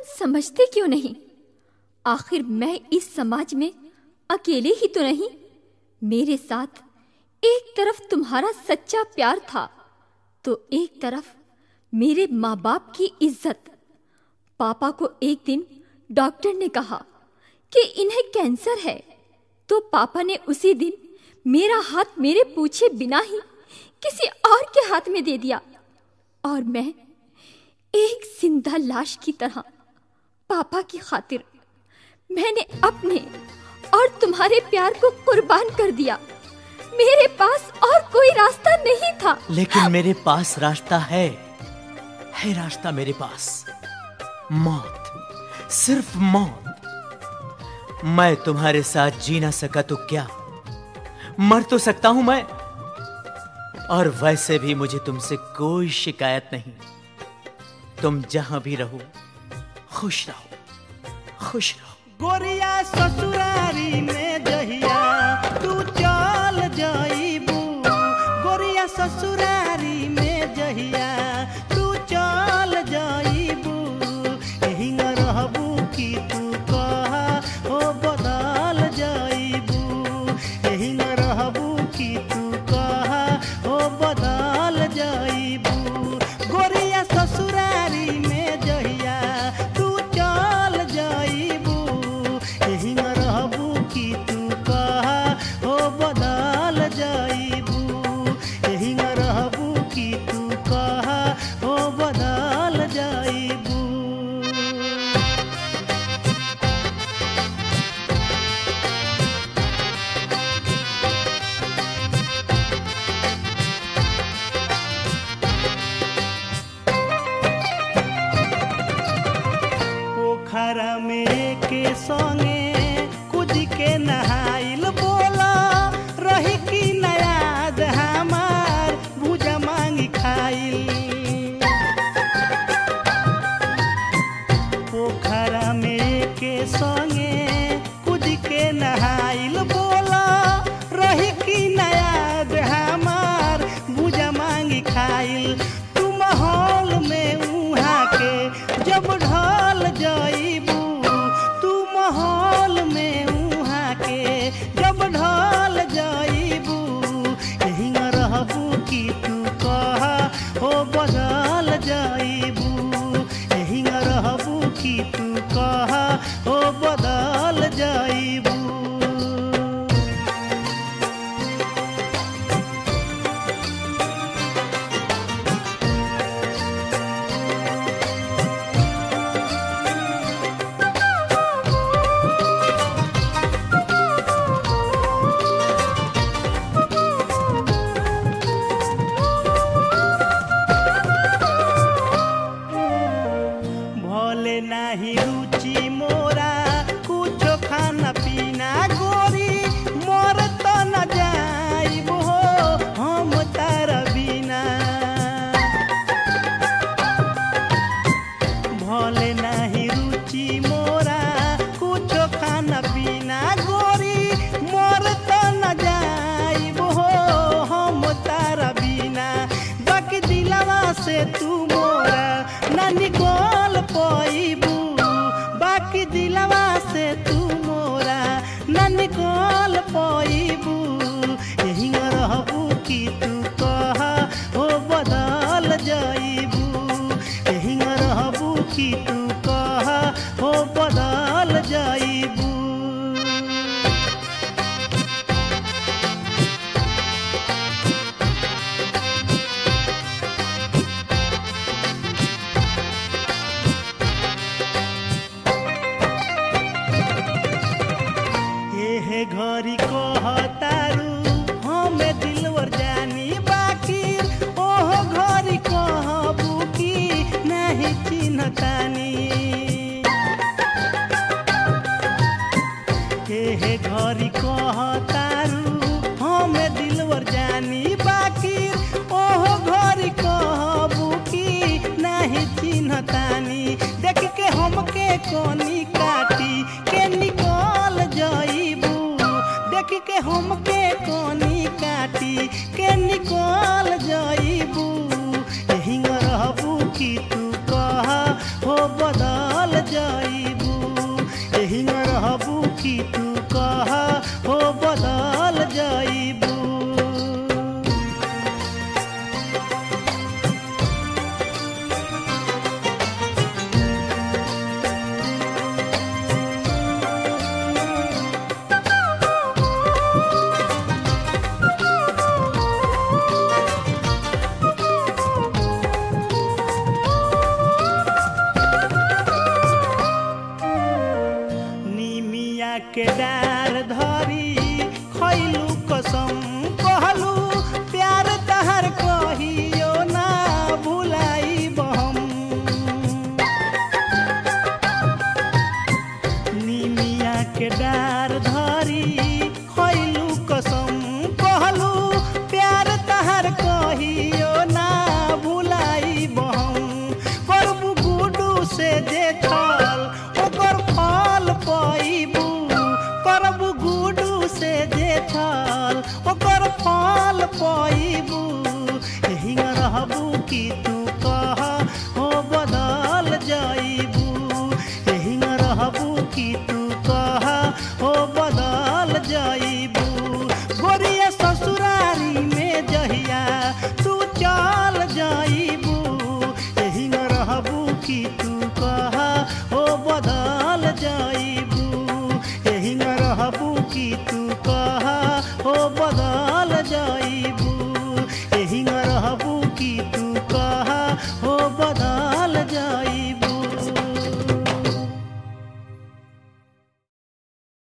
समझते क्यों नहीं? आखिर मैं इस समाज में अकेले ही तो नहीं। मेरे साथ एक तरफ तुम्हारा सच्चा प्यार था तो एक तरफ मेरे माँ बाप की इज्जत। पापा को एक दिन डॉक्टर ने कहा कि इन्हें कैंसर है, तो पापा ने उसी दिन मेरा हाथ मेरे पूछे बिना ही किसी और के हाथ में दे दिया और मैं एक जिंदा लाश की तरह पापा की खातिर मैंने अपने और तुम्हारे प्यार को कुर्बान कर दिया। मेरे पास और कोई रास्ता नहीं था। लेकिन मेरे पास रास्ता है रास्ता मेरे पास। मौत, सिर्फ मौत। मैं तुम्हारे साथ जी ना सका तो क्या, मर तो सकता हूं मैं। और वैसे भी मुझे तुमसे कोई शिकायत नहीं। तुम जहां भी रहो खुश रहो, खुश रहो। गोरिया ससुरारी में जहिया तू चल जाइबू, गोरिया ससुरारी में जहिया तू चल जाइबू। एही न रहबू कि तू कहा हो बदल जाइबू, एही न रहबू कि तू कहा हो बदल जाइबू। गोरिया ससुरारी में जहिया तू चल जाइबू, एही न रहबू कि तू कहा हो बदल जाइबू, एही न रहबू कि तू कहा हो बदल जाइबू। पोखरा में के संगे कुद के नहाइल बोला रही कि नयाद हमार भुजा मांगी खाइल। पोखरा में के संगे कुद के नहाइल बोला रही कि नयाद हमार भुजा मांगी खाइल। तू माहौल में उहाँ के जब ढल जाइबू, तू माहौल में उहाँ के जब ढल जाइबू। एही न रहबू कि तू कहा हो बदल जाइबू, एही न रहबू कि तू कहा हो बदल जाइबू। भले नाही रुचि मोरा कुछो खाना पीना, गोरी मोर तो न जाइब हो हम तारा बिना। भले नाही रुचि मोरा कुछो खाना पीना, गोरी मोर तो न जाइब हो हम तारा बिना। बाकी दिलवा से तू मोरा ना निकल पाइबू, बाकी दिलवा से तू मोरा ना निकल पाइबू। एही न रहबू कि तू कहा हो बदल जाइबू, एही न रहबू कि तू कहा हो बदल जाइबू। हे घरी कहतारू हमें दिलवर जानी, बाकी ओह घरी कहबू कि नहीं चिन्हतानी। हे घरी कहतारू हमें दिलवर जानी, बाकी ओह घरी कहबू कि नहीं चिन्हतानी। देख के हमके कोनी काटी के निकल जाइबू, देख के हमके कोनी काटी के निकल जाइबू। एही न रहबू कि तू कहा हो के डार धरी खैलू कसम कहलू प्यार तहर कहियो ना भुलाई बहम निमिया के डार धरी खैलू कसम कहलू प्यार तहर कहियो ना भुलाई बहम करबू गुडू से देखल ओकर फल पाइबू करबू गुडू से देखल ओकर फल पाइबू एही रहबू कि तू कह हो बदल जाइबू एही रहबू कि तू कह हो बदल जाइबू गोरिया ससुरारी में जहिया तू चल जाइबू एही रहबू कि तू कह हो बदल जाइबू एही रहबू कि तू कह हो बदल